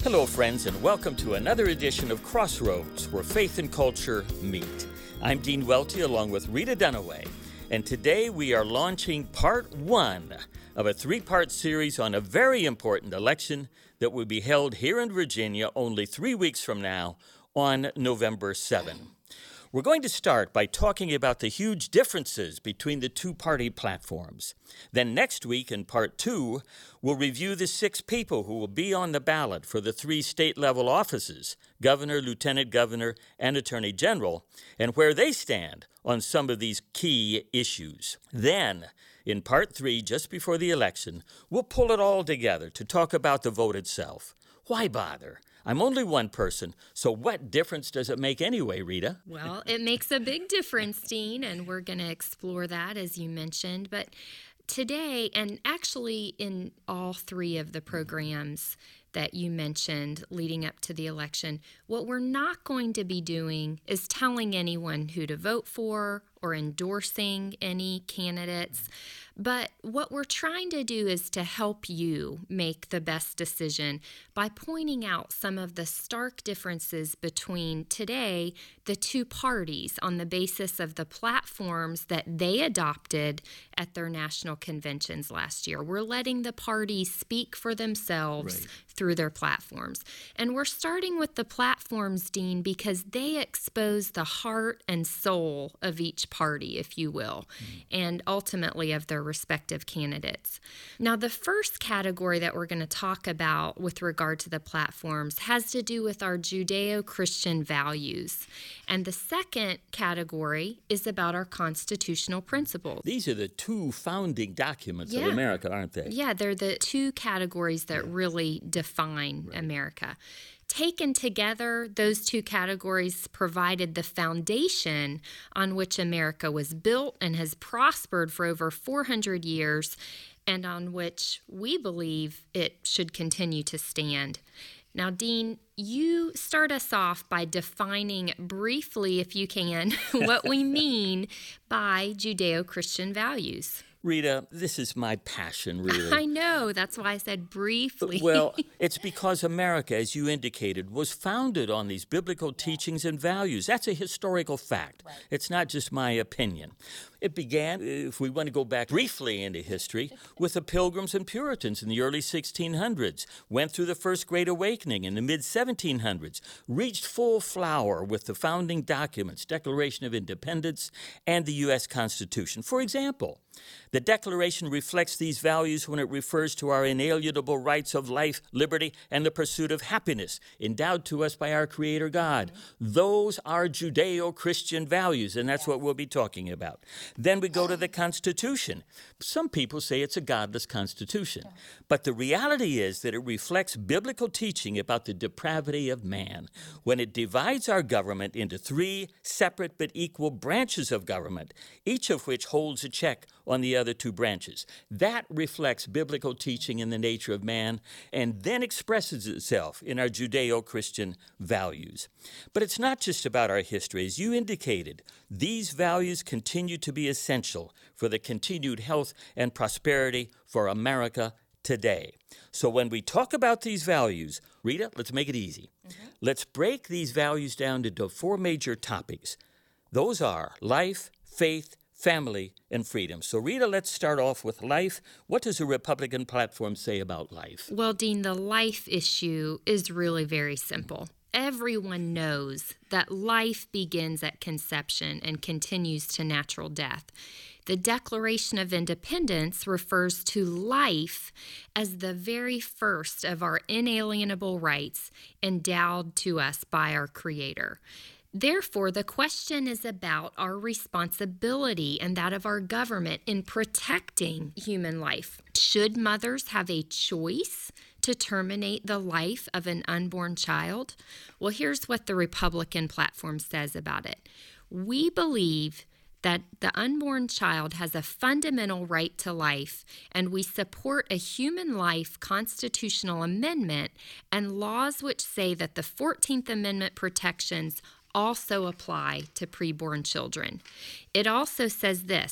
Hello, friends, and welcome to another edition of Crossroads, where faith and culture meet. I'm Dean Welty, along with Rita Dunaway, and today we are launching part one of a three-part series on a very important election that will be held here in Virginia only 3 weeks from now on November 7. We're going to start by talking about the huge differences between the two-party platforms. Then next week, in part two, we'll review the 6 people who will be on the ballot for the 3 state-level offices, governor, lieutenant governor, and attorney general, and where they stand on some of these key issues. Then, in part 3, just before the election, we'll pull it all together to talk about the vote itself. Why bother? I'm only one person, so what difference does it make anyway, Rita? Well, it makes a big difference, Dean, and we're going to explore that, as you mentioned. But today, and actually in all 3 of the programs that you mentioned leading up to the election, what we're not going to be doing is telling anyone who to vote for or endorsing any candidates. But what we're trying to do is to help you make the best decision by pointing out some of the stark differences between today, the 2 parties, on the basis of the platforms that they adopted at their national conventions last year. We're letting the parties speak for themselves through their platforms. And we're starting with the platforms, Dean, because they expose the heart and soul of each party, if you will, and ultimately of their respective candidates. Now, the first category that we're going to talk about with regard to the platforms has to do with our Judeo-Christian values. And the second category is about our constitutional principles. These are the 2 founding documents of America, aren't they? Yeah, they're the 2 categories that really define America. Taken together, those 2 categories provided the foundation on which America was built and has prospered for over 400 years, and on which we believe it should continue to stand. Now, Dean, you start us off by defining briefly, if you can, what we mean by Judeo-Christian values. Rita, this is my passion, really. I know. That's why I said briefly. Well, it's because America, as you indicated, was founded on these biblical teachings and values. That's a historical fact. Right. It's not just my opinion. It began, if we want to go back briefly into history, with the Pilgrims and Puritans in the early 1600s, went through the First Great Awakening in the mid-1700s, reached full flower with the founding documents, Declaration of Independence, and the U.S. Constitution. For example, the Declaration reflects these values when it refers to our inalienable rights of life, liberty, and the pursuit of happiness endowed to us by our Creator God. Those are Judeo-Christian values, and that's what we'll be talking about. Then we go to the Constitution. Some people say it's a godless constitution, but the reality is that it reflects biblical teaching about the depravity of man when it divides our government into 3 separate but equal branches of government, each of which holds a check on the other 2 branches. That reflects biblical teaching in the nature of man and then expresses itself in our Judeo-Christian values. But it's not just about our history. As you indicated, these values continue to be essential for the continued health and prosperity for America today. So when we talk about these values, Rita, let's make it easy. Let's break these values down into 4 major topics. Those are life, faith, family, and freedom. So, Rita, let's start off with life. What does the Republican platform say about life? Well, Dean, the life issue is really very simple. Everyone knows that life begins at conception and continues to natural death. The Declaration of Independence refers to life as the very first of our inalienable rights endowed to us by our Creator. Therefore, the question is about our responsibility and that of our government in protecting human life. Should mothers have a choice to terminate the life of an unborn child? Well, here's what the Republican platform says about it. We believe that the unborn child has a fundamental right to life, and we support a human life constitutional amendment and laws which say that the 14th Amendment protections also apply to preborn children. It also says this: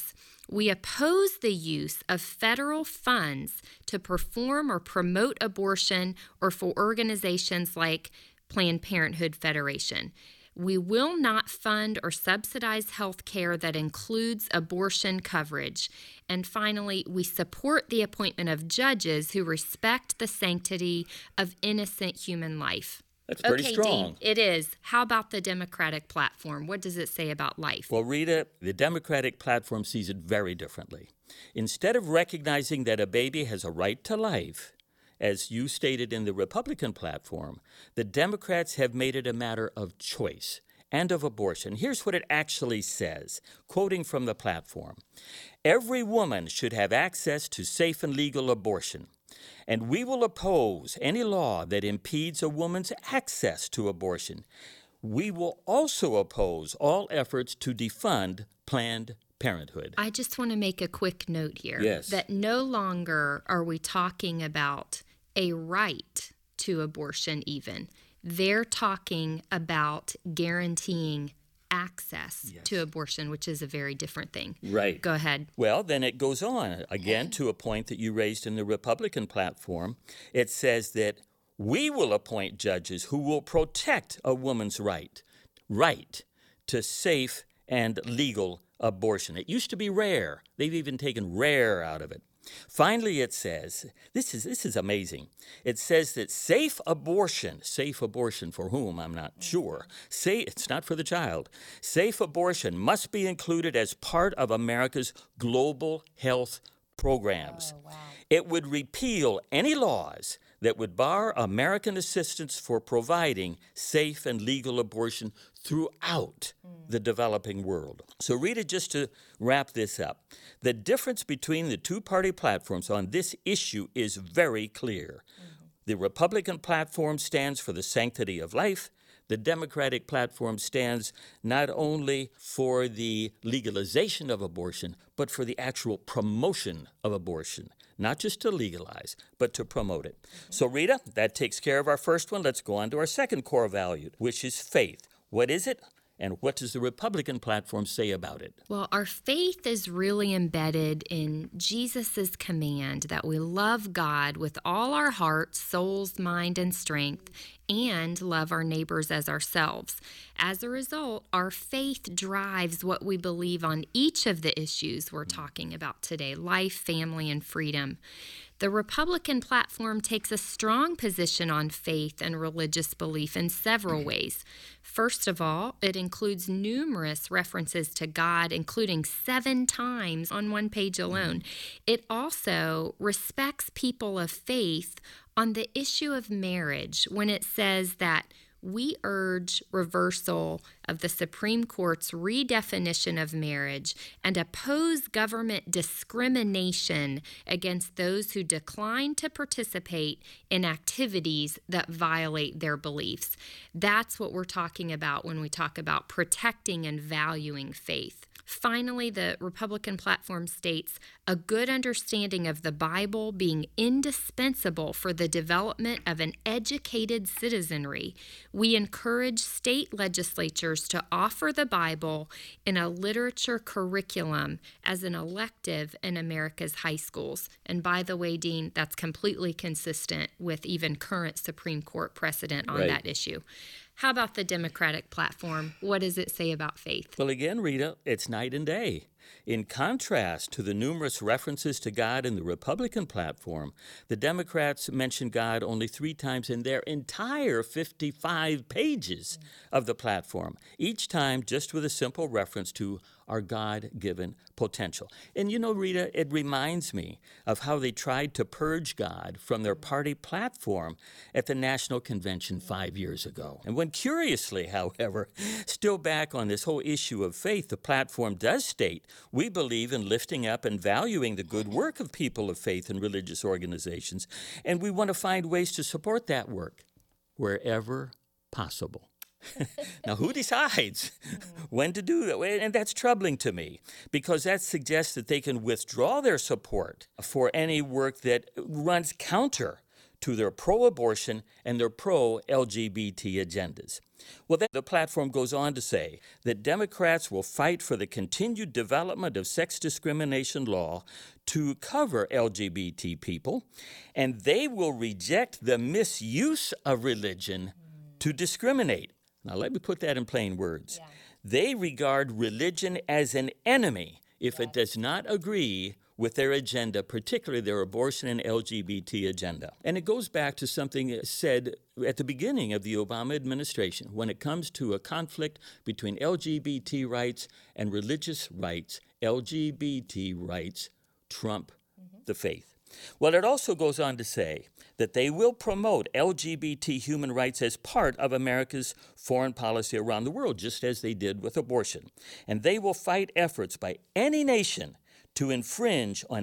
We oppose the use of federal funds to perform or promote abortion or for organizations like Planned Parenthood Federation. We will not fund or subsidize health care that includes abortion coverage. And finally, we support the appointment of judges who respect the sanctity of innocent human life. That's pretty Okay, strong. Dean, it is. How about the Democratic platform? What does it say about life? Well, Rita, the Democratic platform sees it very differently. Instead of recognizing that a baby has a right to life, as you stated in the Republican platform, the Democrats have made it a matter of choice and of abortion. Here's what it actually says, quoting from the platform. Every woman should have access to safe and legal abortion, and we will oppose any law that impedes a woman's access to abortion. We will also oppose all efforts to defund Planned Parenthood. I just want to make a quick note here. Yes. That no longer are we talking about a right to abortion even. They're talking about guaranteeing access to abortion, which is a very different thing. Right. Go ahead. Well, then it goes on, again, to a point that you raised in the Republican platform. It says that we will appoint judges who will protect a woman's right to safe and legal abortion. It used to be rare. They've even taken rare out of it. Finally, it says, this is amazing. It says that safe abortion for whom, I'm not sure. It's not for the child. Safe abortion must be included as part of America's global health programs. Oh, wow. It would repeal any laws that would bar American assistance for providing safe and legal abortion throughout the developing world. So, Rita, just to wrap this up, the difference between the two-party platforms on this issue is very clear. The Republican platform stands for the sanctity of life. The Democratic platform stands not only for the legalization of abortion, but for the actual promotion of abortion. Not just to legalize, but to promote it. So, Rita, that takes care of our first one. Let's go on to our second core value, which is faith. What is it? And what does the Republican platform say about it? Well, our faith is really embedded in Jesus' command that we love God with all our heart, souls, mind, and strength, and love our neighbors as ourselves. As a result, our faith drives what we believe on each of the issues we're talking about today: life, family, and freedom. The Republican platform takes a strong position on faith and religious belief in several ways. First of all, it includes numerous references to God, including 7 times on one page alone. It also respects people of faith on the issue of marriage when it says that we urge reversal of the Supreme Court's redefinition of marriage and oppose government discrimination against those who decline to participate in activities that violate their beliefs. That's what we're talking about when we talk about protecting and valuing faith. Finally, the Republican platform states a good understanding of the Bible being indispensable for the development of an educated citizenry. We encourage state legislatures to offer the Bible in a literature curriculum as an elective in America's high schools. And by the way, Dean, that's completely consistent with even current Supreme Court precedent on that issue. How about the Democratic platform? What does it say about faith? Well, again, Rita, it's night and day. In contrast to the numerous references to God in the Republican platform, the Democrats mention God only 3 times in their entire 55 pages of the platform, each time just with a simple reference to our God-given potential. And you know, Rita, it reminds me of how they tried to purge God from their party platform at the National Convention 5 years ago. And when curiously, however, still back on this whole issue of faith, the platform does state, we believe in lifting up and valuing the good work of people of faith and religious organizations, and we want to find ways to support that work wherever possible. Now, who decides when to do that? And that's troubling to me because that suggests that they can withdraw their support for any work that runs counter to their pro-abortion and their pro-LGBT agendas. Well, then the platform goes on to say that Democrats will fight for the continued development of sex discrimination law to cover LGBT people, and they will reject the misuse of religion to discriminate. Now, let me put that in plain words. They regard religion as an enemy if it does not agree with their agenda, particularly their abortion and LGBT agenda. And it goes back to something said at the beginning of the Obama administration. When it comes to a conflict between LGBT rights and religious rights, LGBT rights trump the faith. Well, it also goes on to say that they will promote LGBT human rights as part of America's foreign policy around the world, just as they did with abortion. And they will fight efforts by any nation to infringe on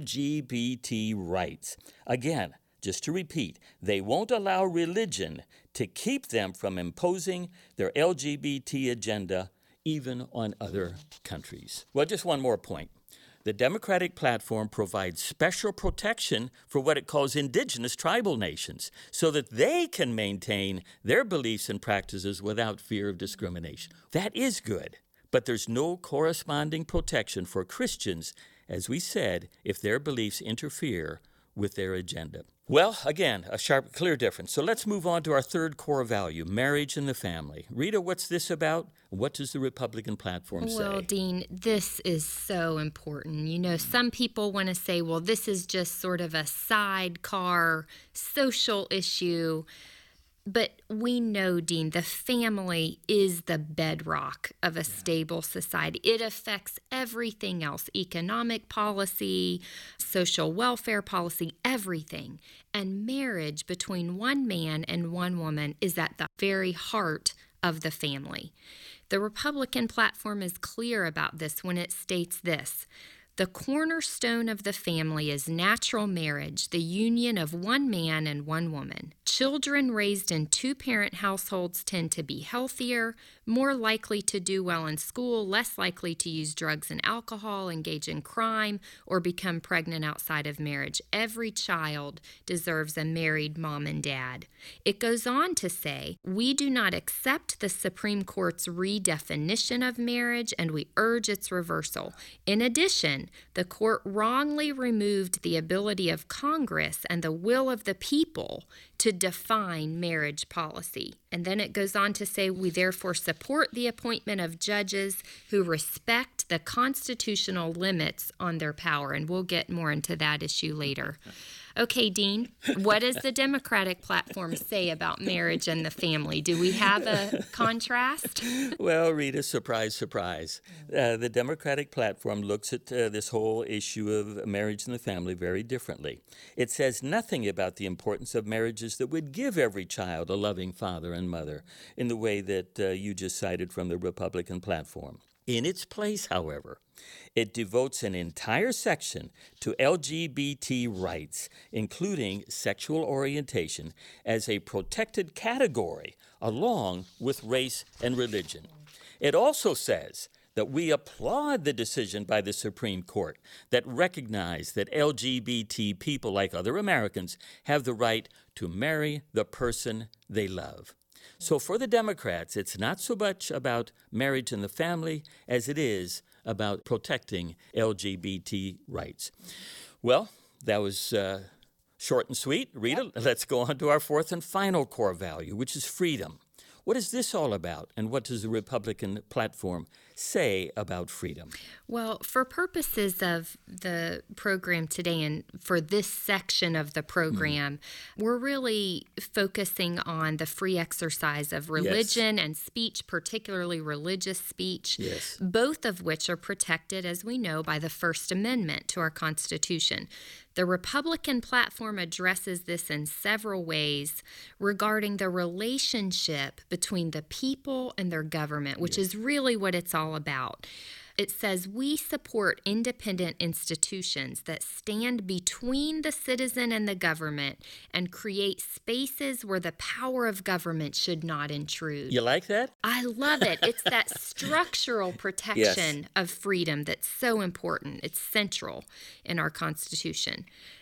LGBT rights. Again, just to repeat, they won't allow religion to keep them from imposing their LGBT agenda even on other countries. Well, just one more point. The Democratic platform provides special protection for what it calls indigenous tribal nations so that they can maintain their beliefs and practices without fear of discrimination. That is good, but there's no corresponding protection for Christians, as we said, if their beliefs interfere with their agenda. Well, again, a sharp, clear difference. So let's move on to our third core value, marriage and the family. Rita, what's this about? What does the Republican platform say? Well, Dean, this is so important. You know, some people want to say, well, this is just sort of a sidecar social issue. But we know, Dean, the family is the bedrock of a stable society. It affects everything else, economic policy, social welfare policy, everything. And marriage between one man and one woman is at the very heart of the family. The Republican platform is clear about this when it states this: the cornerstone of the family is natural marriage, the union of one man and one woman. Children raised in two-parent households tend to be healthier, more likely to do well in school, less likely to use drugs and alcohol, engage in crime, or become pregnant outside of marriage. Every child deserves a married mom and dad. It goes on to say, we do not accept the Supreme Court's redefinition of marriage, and we urge its reversal. In addition, the court wrongly removed the ability of Congress and the will of the people to define marriage policy. And then it goes on to say, we therefore support the appointment of judges who respect the constitutional limits on their power. And we'll get more into that issue later. Okay, Dean, what does the Democratic platform say about marriage and the family? Do we have a contrast? Well, Rita, surprise, surprise. The Democratic platform looks at this whole issue of marriage and the family very differently. It says nothing about the importance of marriages that would give every child a loving father and mother in the way that you just cited from the Republican platform. In its place, however, it devotes an entire section to LGBT rights, including sexual orientation, as a protected category along with race and religion. It also says that we applaud the decision by the Supreme Court that recognized that LGBT people, like other Americans, have the right to marry the person they love. So for the Democrats, it's not so much about marriage and the family as it is about protecting LGBT rights. Well, that was short and sweet. Rita, let's go on to our fourth and final core value, which is freedom. What is this all about, and what does the Republican platform say about freedom? Well, for purposes of the program today and for this section of the program, we're really focusing on the free exercise of religion and speech, particularly religious speech, both of which are protected, as we know, by the First Amendment to our Constitution. The Republican platform addresses this in several ways regarding the relationship between the people and their government, which is really what it's all about. It says, we support independent institutions that stand between the citizen and the government and create spaces where the power of government should not intrude. You like that? I love it. It's that structural protection of freedom that's so important. It's central in our Constitution.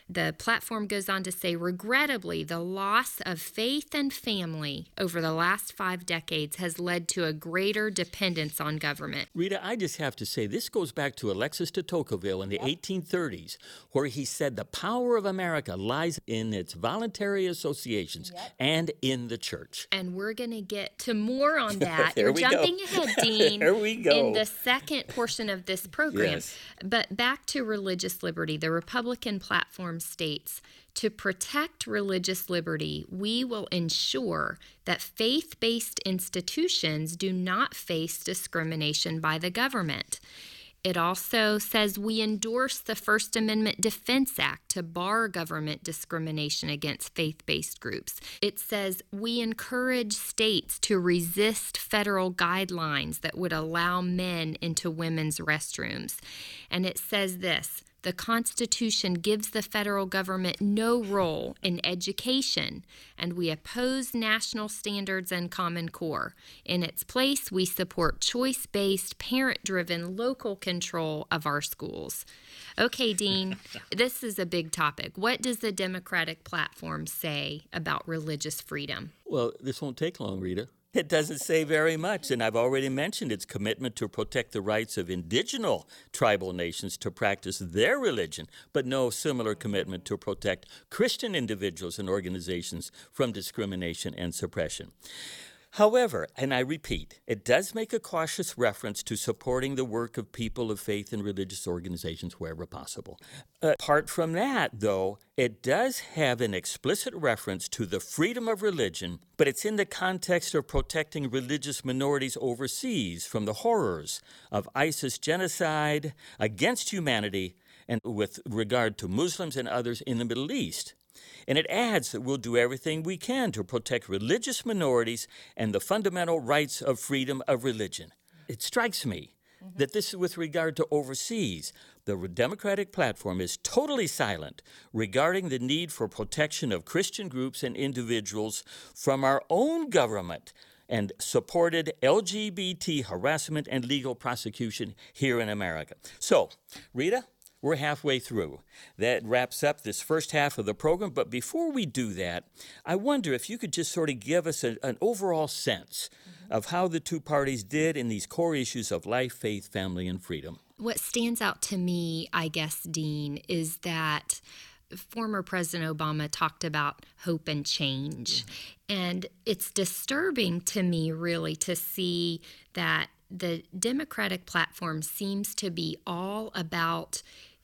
the platform goes on to say, regrettably, the loss of faith and family over the last 5 decades has led to a greater dependence on government. Rita, I just have to say, this goes back to Alexis de Tocqueville in the 1830s, where he said the power of America lies in its voluntary associations and in the church. And we're going to get to more on that. There You're we jumping go. ahead, Dean, There we go. in the second portion of this program. Yes. But back to religious liberty, the Republican platform states, to protect religious liberty, we will ensure that faith-based institutions do not face discrimination by the government. It also says we endorse the First Amendment Defense Act to bar government discrimination against faith-based groups. It says we encourage states to resist federal guidelines that would allow men into women's restrooms. And it says this: the Constitution gives the federal government no role in education, and we oppose national standards and Common Core. In its place, we support choice-based, parent-driven local control of our schools. Okay, Dean, this is a big topic. What does the Democratic platform say about religious freedom? Well, this won't take long, Rita. It doesn't say very much, and I've already mentioned its commitment to protect the rights of indigenous tribal nations to practice their religion, but no similar commitment to protect Christian individuals and organizations from discrimination and suppression. However, and I repeat, it does make a cautious reference to supporting the work of people of faith and religious organizations wherever possible. Apart from that, though, it does have an explicit reference to the freedom of religion, but it's in the context of protecting religious minorities overseas from the horrors of ISIS genocide against humanity and with regard to Muslims and others in the Middle East. And it adds that we'll do everything we can to protect religious minorities and the fundamental rights of freedom of religion. It strikes me that this is with regard to overseas. The Democratic platform is totally silent regarding the need for protection of Christian groups and individuals from our own government and supported LGBT harassment and legal prosecution here in America. So, Rita, we're halfway through. That wraps up this first half of the program. But before we do that, I wonder if you could just sort of give us an overall sense of how the two parties did in these core issues of life, faith, family, and freedom. What stands out to me, I guess, Dean, is that former President Obama talked about hope and change. And it's disturbing to me, really, to see that the Democratic platform seems to be all about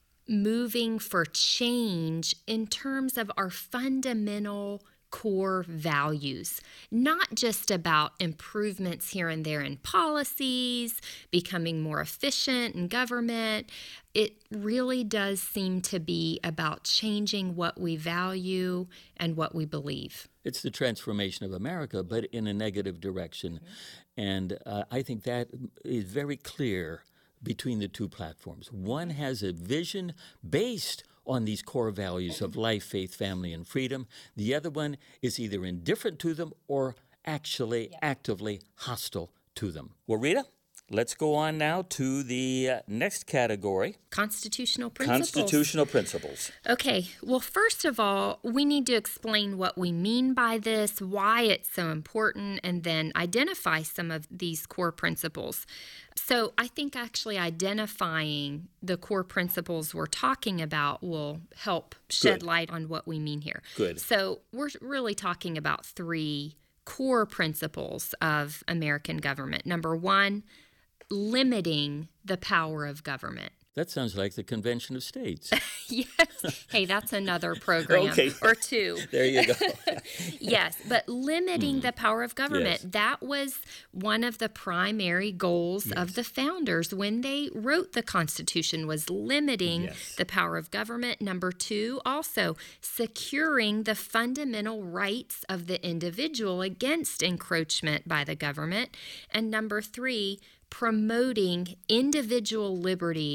moving for change in terms of our fundamental core values, not just about improvements here and there in policies, becoming more efficient in government. It really does seem to be about changing what we value and what we believe. It's the transformation of America, but in a negative direction. And I think that is very clear between the two platforms. One has a vision based on these core values of life, faith, family, and freedom. The other one is either indifferent to them or actually actively hostile to them. Well, Rita, let's go on now to the next category. Constitutional principles. Constitutional principles. Okay, well, first of all, we need to explain what we mean by this, why it's so important, and then identify some of these core principles. So I think actually identifying the core principles we're talking about will help shed light on what we mean here. Good. So we're really talking about 3 core principles of American government. Number 1, limiting the power of government. That sounds like the Convention of States. Yes. Hey, that's another program or 2. There you go. Yes, but limiting the power of government, Yes. that was one of the primary goals of the founders when they wrote the Constitution, was limiting the power of government. Number 2, also securing the fundamental rights of the individual against encroachment by the government. And number 3, promoting individual liberty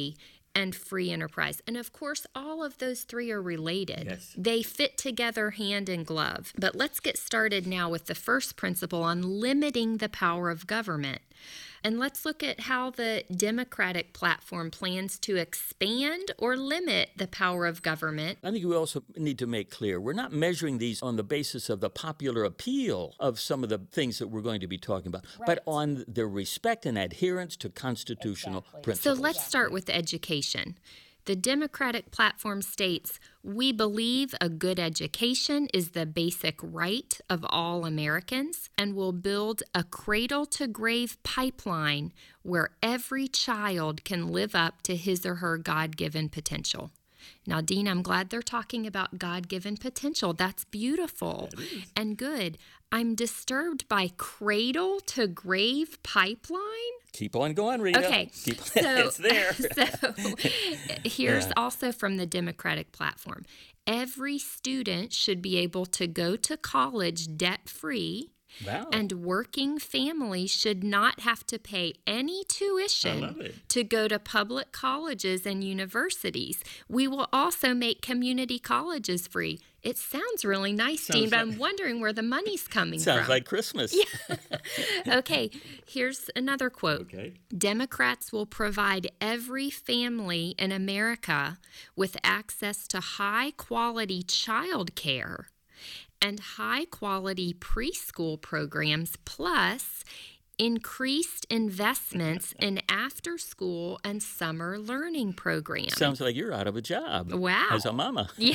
and free enterprise. And of course, all of those three are related. Yes. They fit together hand in glove. But let's get started now with the first principle on limiting the power of government. And let's look at how the Democratic platform plans to expand or limit the power of government. I think we also need to make clear we're not measuring these on the basis of the popular appeal of some of the things that we're going to be talking about, but on the respect and adherence to constitutional principles. So let's start with education. The Democratic platform states, "We believe a good education is the basic right of all Americans and will build a cradle-to-grave pipeline where every child can live up to his or her God-given potential." Now, Dean, I'm glad they're talking about God-given potential. That's beautiful and good. I'm disturbed by cradle-to-grave pipeline. Keep on going, Rita. Okay. It's there. So here's also from the Democratic platform. Every student should be able to go to college debt-free. Wow. And working families should not have to pay any tuition to go to public colleges and universities. We will also make community colleges free. It sounds really nice, Dean, but I'm wondering where the money's coming from. Sounds like Christmas. Yeah. Okay, here's another quote. Okay. Democrats will provide every family in America with access to high-quality child care and high-quality preschool programs, plus increased investments in after-school and summer learning programs. Sounds like you're out of a job. Wow. As a mama. Yeah.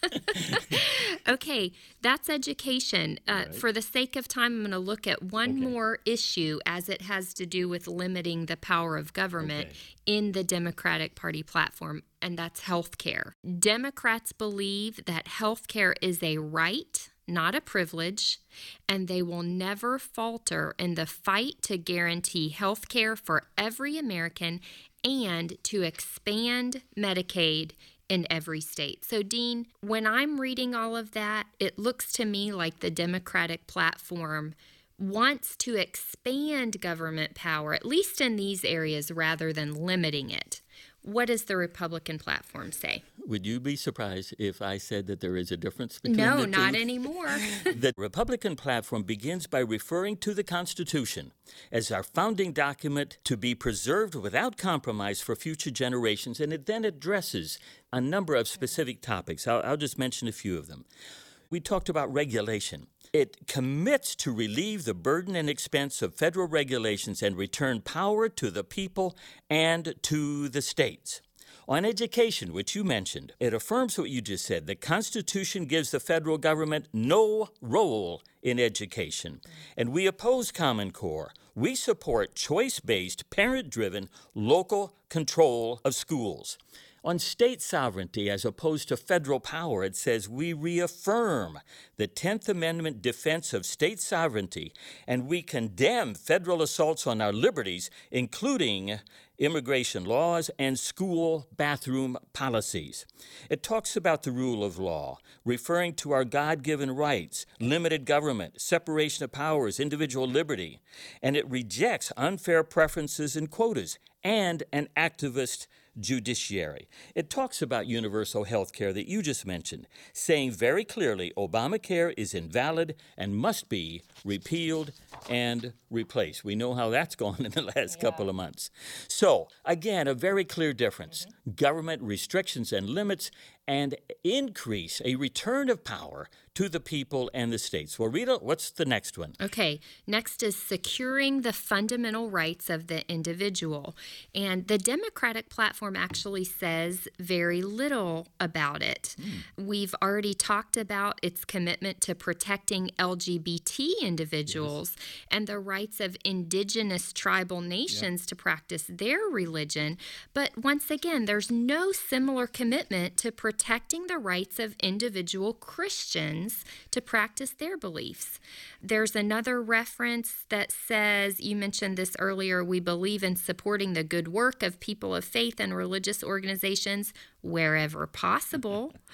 Okay, that's education. For the sake of time, I'm going to look at one more issue as it has to do with limiting the power of government in the Democratic Party platform, and that's health care. Democrats believe that health care is a right, not a privilege, and they will never falter in the fight to guarantee health care for every American and to expand Medicaid in every state. So, Dean, when I'm reading all of that, it looks to me like the Democratic platform wants to expand government power, at least in these areas, rather than limiting it. What does the Republican platform say? Would you be surprised if I said that there is a difference between the two? No, not anymore. The Republican platform begins by referring to the Constitution as our founding document to be preserved without compromise for future generations, and it then addresses a number of specific topics. I'll just mention a few of them. We talked about regulation. It commits to relieve the burden and expense of federal regulations and return power to the people and to the states. On education, which you mentioned, it affirms what you just said. The Constitution gives the federal government no role in education, and we oppose Common Core. We support choice-based, parent-driven, local control of schools. On state sovereignty as opposed to federal power, it says we reaffirm the 10th Amendment defense of state sovereignty, and we condemn federal assaults on our liberties, including immigration laws and school bathroom policies. It talks about the rule of law, referring to our God-given rights, limited government, separation of powers, individual liberty, and it rejects unfair preferences and quotas and an activist judiciary. It talks about universal health care that you just mentioned, saying very clearly Obamacare is invalid and must be repealed and replaced. We know how that's gone in the last couple of months. So, again, a very clear difference. Government restrictions and limits and increase, a return of power to the people and the states. Well, Rita, what's the next one? Okay, next is securing the fundamental rights of the individual. And the Democratic platform actually says very little about it. We've already talked about its commitment to protecting LGBT individuals and the rights of indigenous tribal nations to practice their religion. But once again, there's no similar commitment to protecting the rights of individual Christians to practice their beliefs. There's another reference that says, you mentioned this earlier, we believe in supporting the good work of people of faith and religious organizations wherever possible.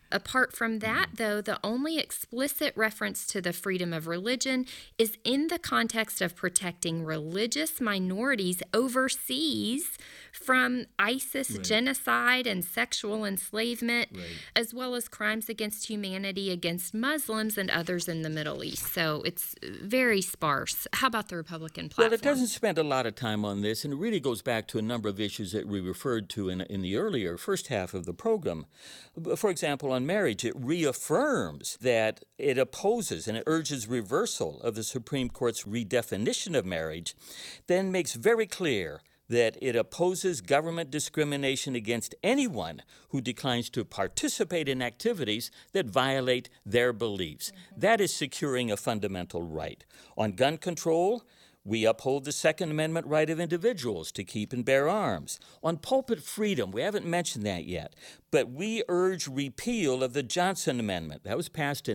Apart from that, though, the only explicit reference to the freedom of religion is in the context of protecting religious minorities overseas from ISIS genocide and sexual enslavement, as well as crimes against humanity against Muslims and others in the Middle East. So it's very sparse. How about the Republican platform? Well, it doesn't spend a lot of time on this, and it really goes back to a number of issues that we referred to in the earlier first half of the program. For example, on marriage, it reaffirms that it opposes and it urges reversal of the Supreme Court's redefinition of marriage, then makes very clear that it opposes government discrimination against anyone who declines to participate in activities that violate their beliefs. That is securing a fundamental right. On gun control, we uphold the Second Amendment right of individuals to keep and bear arms. On pulpit freedom, we haven't mentioned that yet, but we urge repeal of the Johnson Amendment. That was passed in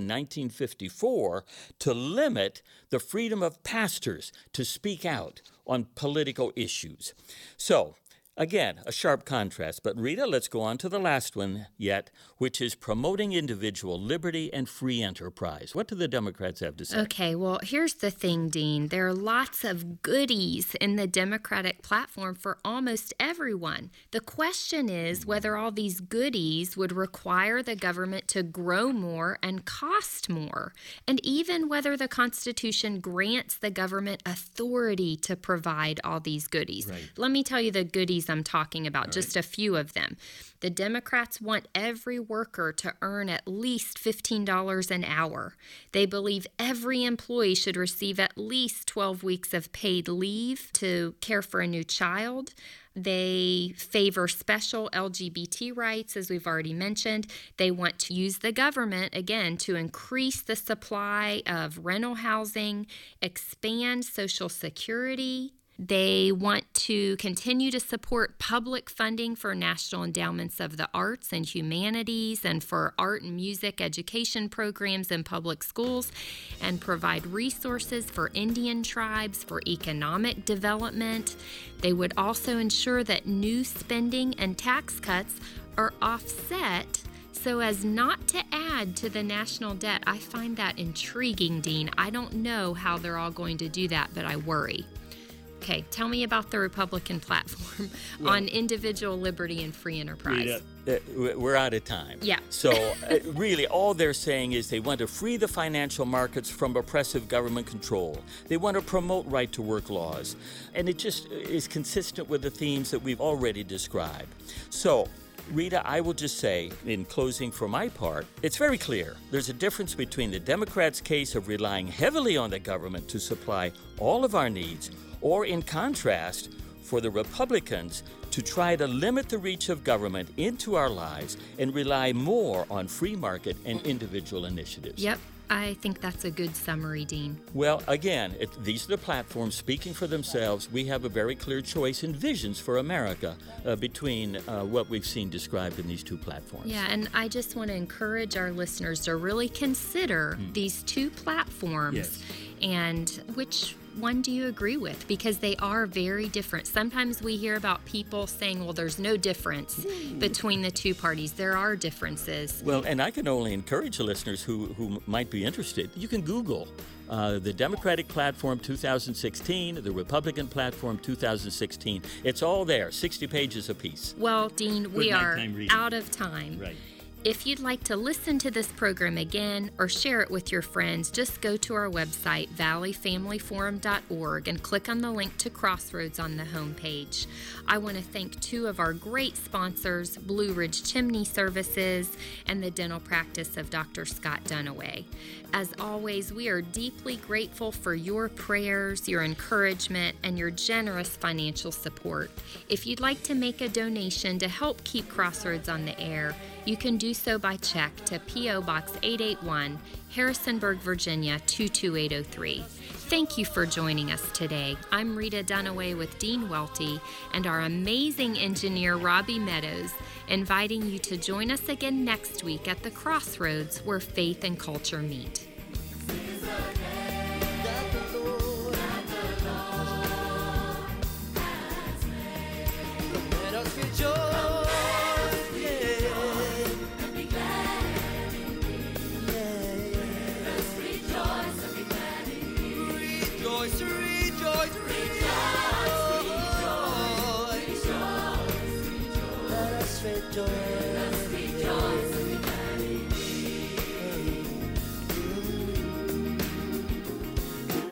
1954 to limit the freedom of pastors to speak out on political issues. So, again, a sharp contrast. But Rita, let's go on to the last one yet, which is promoting individual liberty and free enterprise. What do the Democrats have to say? Okay, well, here's the thing, Dean. There are lots of goodies in the Democratic platform for almost everyone. The question is whether all these goodies would require the government to grow more and cost more, and even whether the Constitution grants the government authority to provide all these goodies. Let me tell you the goodies I'm talking about, just a few of them. The Democrats want every worker to earn at least $15 an hour. They believe every employee should receive at least 12 weeks of paid leave to care for a new child. They favor special LGBT rights, as we've already mentioned. They want to use the government, again, to increase the supply of rental housing, expand Social Security. They want to continue to support public funding for national endowments of the arts and humanities and for art and music education programs in public schools, and provide resources for Indian tribes for economic development. They would also ensure that new spending and tax cuts are offset so as not to add to the national debt. I find that intriguing, Dean. I don't know how they're all going to do that, but I worry. Okay, tell me about the Republican platform on individual liberty and free enterprise. We're out of time. Yeah. So really all they're saying is they want to free the financial markets from oppressive government control. They want to promote right-to-work laws. And it just is consistent with the themes that we've already described. So, Rita, I will just say, in closing for my part, it's very clear. There's a difference between the Democrats' case of relying heavily on the government to supply all of our needs, or in contrast, for the Republicans to try to limit the reach of government into our lives and rely more on free market and individual initiatives. Yep, I think that's a good summary, Dean. Well, again, these are the platforms speaking for themselves. We have a very clear choice and visions for America between what we've seen described in these two platforms. Yeah, and I just want to encourage our listeners to really consider these two platforms and which one do you agree with? Because they are very different. Sometimes we hear about people saying, well, there's no difference between the two parties. There are differences. Well, and I can only encourage the listeners who might be interested. You can Google the Democratic Platform 2016, the Republican Platform 2016. It's all there, 60 pages apiece. Well, Dean, we are out of time. Right. If you'd like to listen to this program again or share it with your friends, just go to our website, valleyfamilyforum.org, and click on the link to Crossroads on the homepage. I want to thank two of our great sponsors, Blue Ridge Chimney Services and the dental practice of Dr. Scott Dunaway. As always, we are deeply grateful for your prayers, your encouragement, and your generous financial support. If you'd like to make a donation to help keep Crossroads on the air, you can do so by check to P.O. Box 881, Harrisonburg, Virginia 22803. Thank you for joining us today. I'm Rita Dunaway with Dean Welty and our amazing engineer Robbie Meadows, inviting you to join us again next week at the Crossroads where faith and culture meet. rejoice, rejoice, rejoice. Let us rejoice.